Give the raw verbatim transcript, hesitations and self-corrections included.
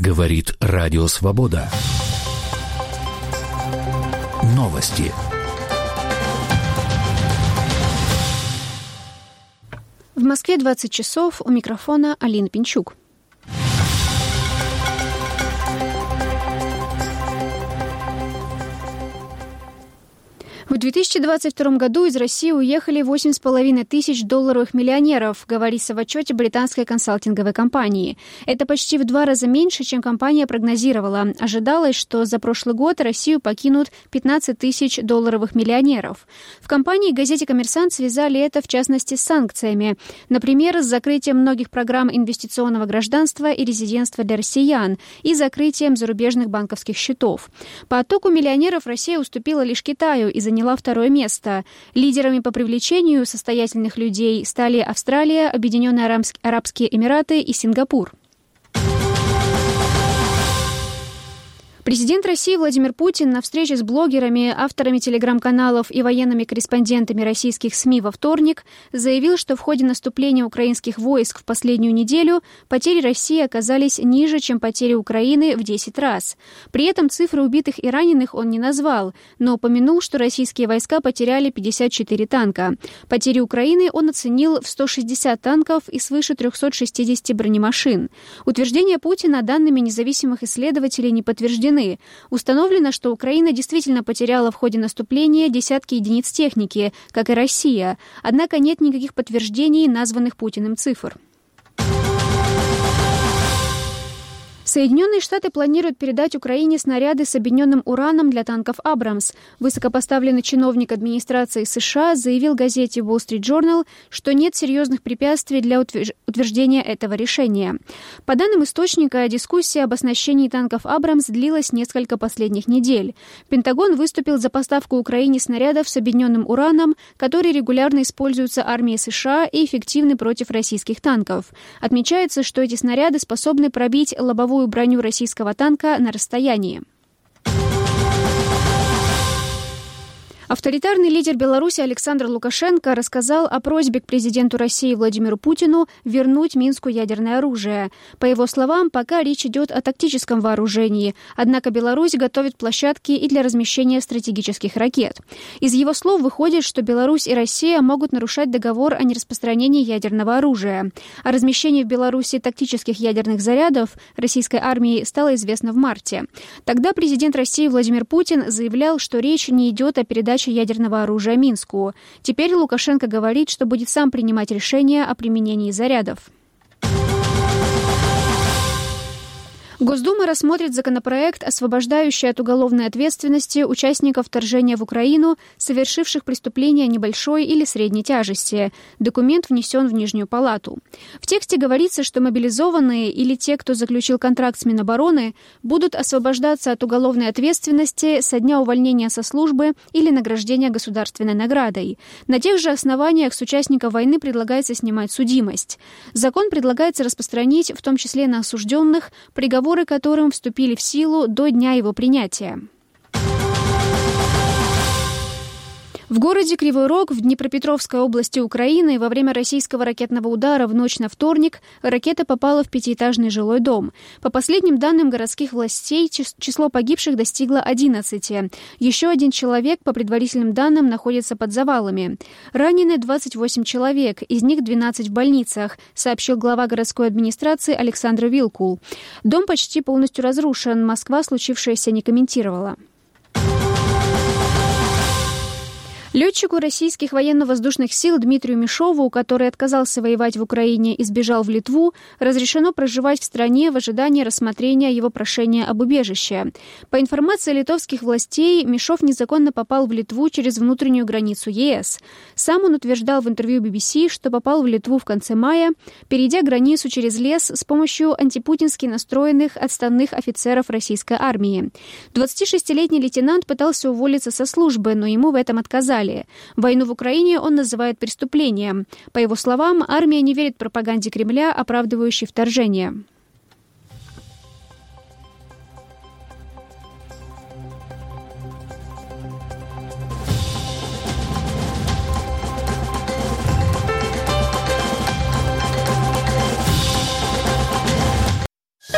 Говорит Радио Свобода. Новости. В Москве двадцать часов, у микрофона Алина Пинчук. В две тысячи двадцать втором году из России уехали восемь с половиной тысяч долларовых миллионеров, говорится в отчете британской консалтинговой компании. Это почти в два раза меньше, чем компания прогнозировала. Ожидалось, что за прошлый год Россию покинут пятнадцать тысяч долларовых миллионеров. В компании и газете «Коммерсант» связали это, в частности, с санкциями. Например, с закрытием многих программ инвестиционного гражданства и резидентства для россиян и закрытием зарубежных банковских счетов. По оттоку миллионеров Россия уступила лишь Китаю и заняла второе место. Лидерами по привлечению состоятельных людей стали Австралия, Объединенные Арабские Эмираты и Сингапур. Президент России Владимир Путин на встрече с блогерами, авторами телеграм-каналов и военными корреспондентами российских СМИ во вторник заявил, что в ходе наступления украинских войск в последнюю неделю потери России оказались ниже, чем потери Украины в десять раз. При этом цифры убитых и раненых он не назвал, но упомянул, что российские войска потеряли пятьдесят четыре танка. Потери Украины он оценил в сто шестьдесят танков и свыше триста шестьдесят бронемашин. Утверждения Путина данными независимых исследователей не подтверждены. Установлено, что Украина действительно потеряла в ходе наступления десятки единиц техники, как и Россия. Однако нет никаких подтверждений названных Путиным цифр. Соединенные Штаты планируют передать Украине снаряды с объединенным ураном для танков «Абрамс». Высокопоставленный чиновник администрации США заявил газете Wall Street Journal, что нет серьезных препятствий для утверждения этого решения. По данным источника, дискуссия об оснащении танков «Абрамс» длилась несколько последних недель. Пентагон выступил за поставку Украине снарядов с объединенным ураном, которые регулярно используются армией США и эффективны против российских танков. Отмечается, что эти снаряды способны пробить лобовую броню российского танка на расстоянии. Авторитарный лидер Беларуси Александр Лукашенко рассказал о просьбе к президенту России Владимиру Путину вернуть Минску ядерное оружие. По его словам, пока речь идет о тактическом вооружении, однако Беларусь готовит площадки и для размещения стратегических ракет. Из его слов выходит, что Беларусь и Россия могут нарушать договор о нераспространении ядерного оружия. О размещении в Беларуси тактических ядерных зарядов российской армии стало известно в марте. Тогда президент России Владимир Путин заявлял, что речь не идет о передаче ядерного оружия Минску. Теперь Лукашенко говорит, что будет сам принимать решения о применении зарядов. Госдума рассмотрит законопроект, освобождающий от уголовной ответственности участников вторжения в Украину, совершивших преступления небольшой или средней тяжести. Документ внесен в Нижнюю палату. В тексте говорится, что мобилизованные или те, кто заключил контракт с Минобороны, будут освобождаться от уголовной ответственности со дня увольнения со службы или награждения государственной наградой. На тех же основаниях с участников войны предлагается снимать судимость. Закон предлагается распространить, в том числе на осужденных, приговоры которым вступили в силу до дня его принятия. В городе Кривой Рог в Днепропетровской области Украины во время российского ракетного удара в ночь на вторник ракета попала в пятиэтажный жилой дом. По последним данным городских властей, число погибших достигло одиннадцати. Еще один человек, по предварительным данным, находится под завалами. Ранены двадцать восемь человек, из них двенадцать в больницах, сообщил глава городской администрации Александр Вилкул. Дом почти полностью разрушен. Москва случившееся не комментировала. Летчику российских военно-воздушных сил Дмитрию Мишову, который отказался воевать в Украине и сбежал в Литву, разрешено проживать в стране в ожидании рассмотрения его прошения об убежище. По информации литовских властей, Мишов незаконно попал в Литву через внутреннюю границу ЕС. Сам он утверждал в интервью би би си, что попал в Литву в конце мая, перейдя границу через лес с помощью антипутински настроенных отставных офицеров российской армии. двадцатишестилетний лейтенант пытался уволиться со службы, но ему в этом отказали. Войну в Украине он называет преступлением. По его словам, армия не верит пропаганде Кремля, оправдывающей вторжение.